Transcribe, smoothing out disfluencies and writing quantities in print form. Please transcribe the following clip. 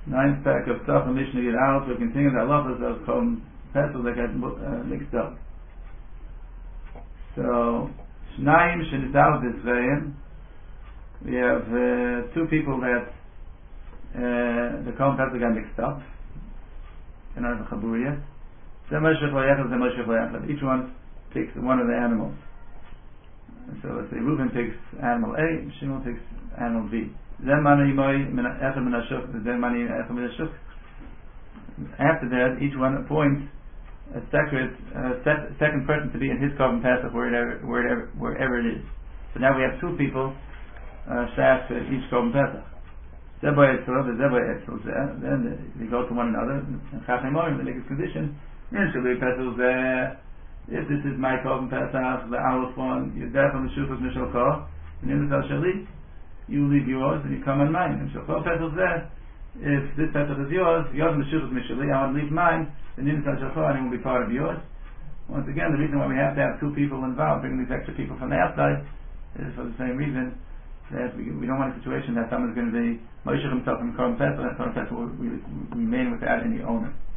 Ninth pack of Tzach and Mishnah Yud Aleph. We continue the halachas of Korban Pesach that get mixed up. So, Shnayim Shenidal D'Israel. We have two people that the Korban Pesach got mixed up. In our Chaburiyah. Each one takes one of the animals. So let's say Reuben takes animal A, Shimon takes animal B. After that, each one appoints a second person to be in his Korban Pesach wherever it is. So now we have two people shaft to each Korban Pesach. Then they go to one another and they make a condition. If this is my Korban Pesach, the Aleph one, you're definitely Shufas Mishalcha, and in the Shali, you leave yours and you come on mine. And Shulchan Pesach there, if this Pesach is yours Meshufas Mishali, I want to leave mine, and in the Shulchan it will be part of yours. Once again, the reason why we have to have two people involved, bringing these extra people from the outside, is for the same reason that we don't want a situation that someone's going to be Moshe himself in Korban Pesach, and Korban Pesach will remain without any owner.